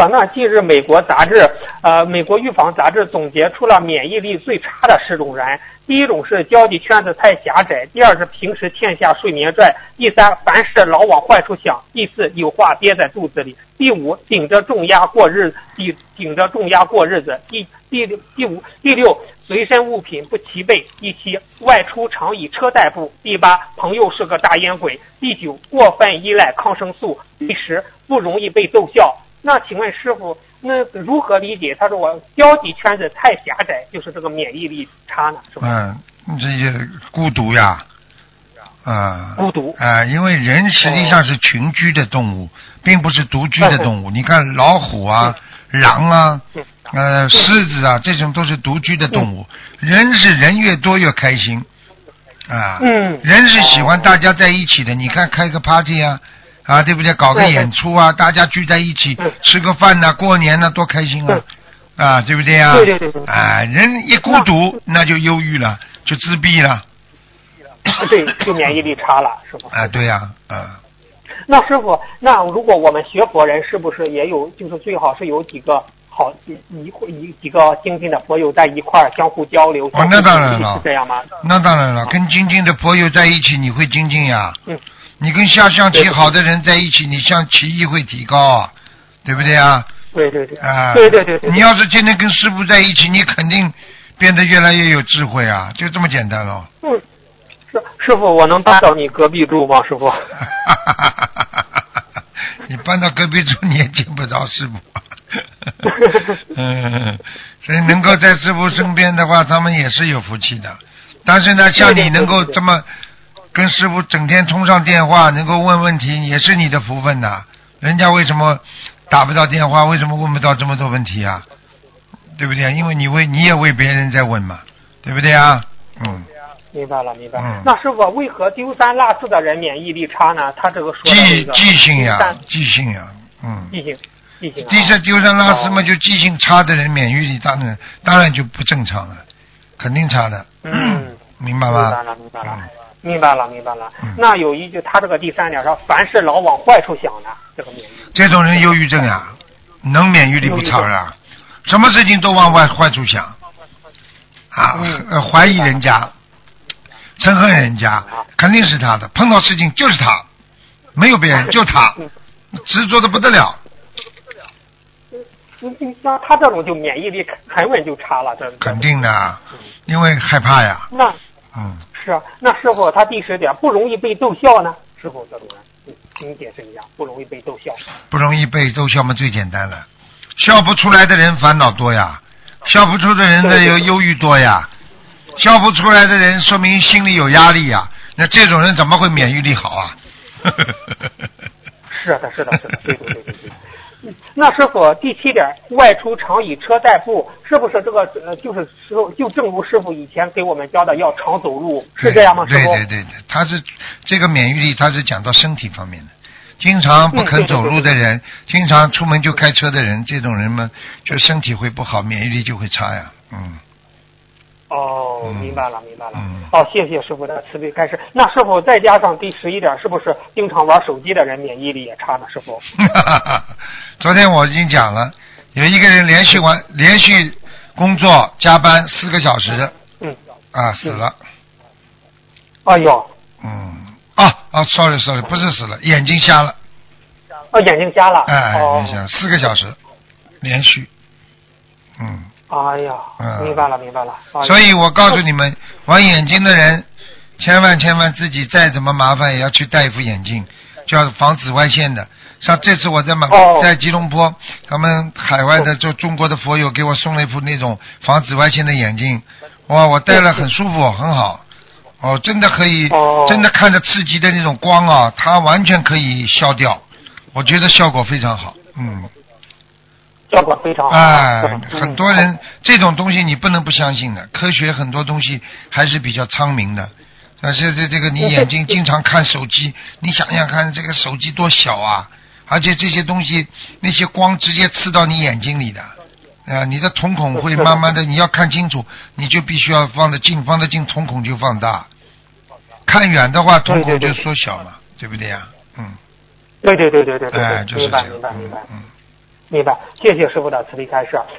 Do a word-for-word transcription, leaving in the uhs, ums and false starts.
说，那近日美国杂志，呃，美国预防杂志总结出了免疫力最差的十种人。第一种是交际圈子太狭窄，第二是平时欠下睡眠债，第三凡事老往坏处想，第四有话憋在肚子里，第五顶着重压过日子，顶顶着重压过日子，第第六第五第六随身物品不齐备，第七外出常以车代步，第八朋友是个大烟鬼，第九过分依赖抗生素，第十不容易被逗笑。那请问师傅，那如何理解他说我交际圈子太狭窄，就是这个免疫力差呢？是吧？ 嗯，这些孤独呀，啊、 孤独啊、呃，因为人实际上是群居的动物，并不是独居的动物。你看老虎啊、狼啊、呃、狮子啊，这种都是独居的动物。人是人越多越开心啊， 嗯， 人是喜欢大家在一起的。你看开个 party 啊。啊，对不对？搞个演出啊，大家聚在一起吃个饭呐、啊，过年呐、啊，多开心啊！啊，对不对啊？ 对对对对。 啊，人一孤独，那就忧郁了，就自闭了。 对，就免疫力差了，是吧？ 啊，对呀、啊，啊。 那师傅，那如果我们学佛人，是不是也有，就是最好是有几个好一一几个精进的佛友在一块儿相互交流？ 哦，那当然了， 是这样吗？ 那当然了，跟精进的佛友在一起，你会精进呀。 嗯。 你跟下象棋好的人在一起，你象棋艺会提高啊，对不对啊？ 对对对。 啊， 对对对对。 你要是天天跟师傅在一起，你肯定变得越来越有智慧啊，就这么简单咯。 嗯，师师傅，我能搬到你隔壁住吗？师傅。 你搬到隔壁住，你也见不着师傅。嗯，所以能够在师傅身边的话，他们也是有福气的。但是呢，像你能够这么。跟师傅整天通上电话，能够问问题，也是你的福分呐。人家为什么打不到电话？为什么问不到这么多问题啊？对不对？因为你为你也为别人在问嘛，对不对啊？嗯。 明白了，明白了。 嗯、 那师傅，为何丢三落四的人免疫力差呢？他这个说的这个记记性呀，记性呀，嗯。 记性，记性、啊。 第三丢三落四嘛，就记性差的人，免疫力当然当然就不正常了，肯定差的。 嗯， 明白吗？ 明白了，明白了。嗯明白了，明白了。 嗯、 那有一句，他这个第三点说，凡事老往坏处想的，这个免疫。 这种人忧郁症啊，能免疫力不差啊？什么事情都往坏坏处想，啊， 嗯呃，怀疑人家，憎恨人家，肯定是他的。碰到事情就是他，没有别人，就他，执着的不得了。 你你像他这种就免疫力很稳就差了，这肯定的，因为害怕呀。 那嗯。 是啊，那师傅他第十点不容易被逗笑呢？师傅这种人，请解释一下，不容易被逗笑。 不容易被逗笑嘛，最简单了，笑不出来的人烦恼多呀，笑不出的人的有忧郁多呀，笑不出来的人说明心里有压力呀，那这种人怎么会免疫力好啊？ 是的，是的，是的，对对对对对。那师傅第七点，外出常以车代步，是不是这个呃，就是师傅就正如师傅以前给我们教的，要常走路，是这样吗？师傅？ 对对对对，他是这个免疫力，他是讲到身体方面的。经常不肯走路的人，嗯、对对对对经常出门就开车的人，这种人嘛，就身体会不好，免疫力就会差呀。嗯。 哦，明白了，明白了。 嗯。 哦，谢谢师傅的慈悲开示。那师傅再加上第十一点，是不是经常玩手机的人免疫力也差呢？师傅。 昨天我已经讲了，有一个人连续玩、连续工作加班四个小时， 嗯， 啊，死了。 哎呦。 嗯。啊啊 ，sorry sorry， 不是死了，眼睛瞎了。 哦，眼睛瞎了。 哎， 哦、 眼睛瞎了，四个小时，连续。嗯。 哎呀，明白了，明白了。 所以我告诉你们，玩眼睛的人，千万千万自己再怎么麻烦也要去戴一副眼镜，就要防紫外线的。像这次我在马、哦、在吉隆坡，他们海外的就中国的佛友给我送了一副那种防紫外线的眼镜，哇，我戴了很舒服，很好。哦，真的可以， 哦、 真的看着刺激的那种光啊，它完全可以消掉，我觉得效果非常好，嗯。 效果非常好。 哎，很多人、嗯、这种东西你不能不相信的，科学很多东西还是比较昌明的。但是这这个你眼睛经常看手机，你想想看这个手机多小啊，而且这些东西那些光直接刺到你眼睛里的，啊，你的瞳孔会慢慢的，你要看清楚，你就必须要放得近，放得近瞳孔就放大，看远的话瞳孔就缩小嘛， 对, 对, 对, 对不对呀、啊？嗯。 对对对对对对， 哎，就是这样。 明白明白明白。 嗯。 明白，谢谢师傅的慈悲开示。